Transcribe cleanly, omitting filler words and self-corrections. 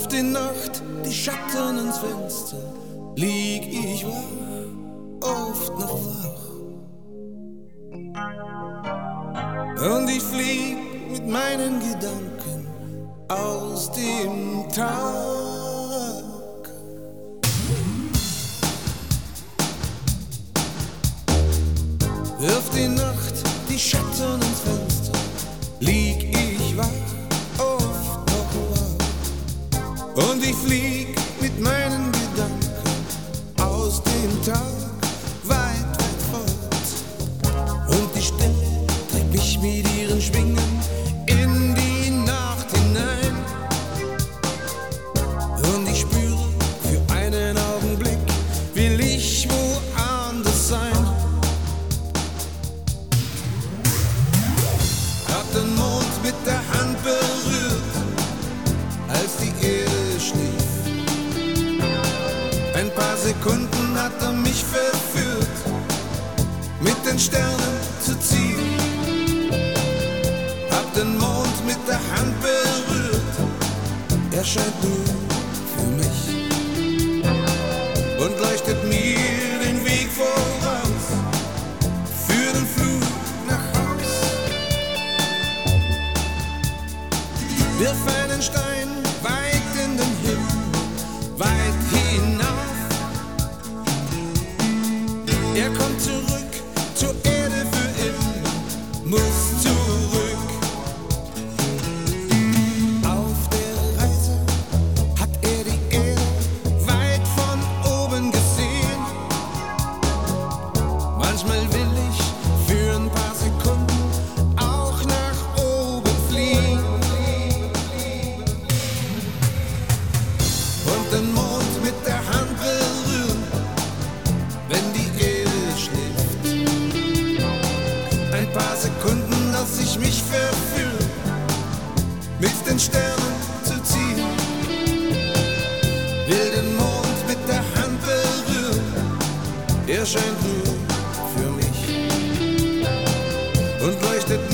Wirft die Nacht die Schatten ins Fenster, lieg ich wach, oft noch wach. Und ich flieg mit meinen Gedanken aus dem Tag. Wirft die Nacht die Schatten ins Fenster, lieg ich wach, oft noch wach. Und ich flieg mit meinen Gedanken aus dem Tag, weit, weit fort. Und die Stille trägt mich mit ihren Schwingen in die Nacht hinein. Und ich spüre, für einen Augenblick will ich woanders sein. Hab den Mond mit der Hand berührt, als die Erde schlief. Ein paar Sekunden hat er mich verführt, mit den Sternen zu ziehen. Hab den Mond mit der Hand berührt, er scheint nur für mich und leuchtet mir den Weg voraus für den Flug nach Haus. Wirf einen Stein weit in den Himmel, weit hinauf. Er kommt zurück zur Erde für immer, muss zurück. Auf der Reise hat er die Erde weit von oben gesehen. Manchmal will ich für ein paar Sekunden auch nach oben fliegen und den Mond mit der Hand berühren, wenn die Erde schläft. Ein paar Sekunden, dass ich mich verführe, mit den Sternen zu ziehen. Will den Mond mit der Hand berühren, er scheint nur für mich und leuchtet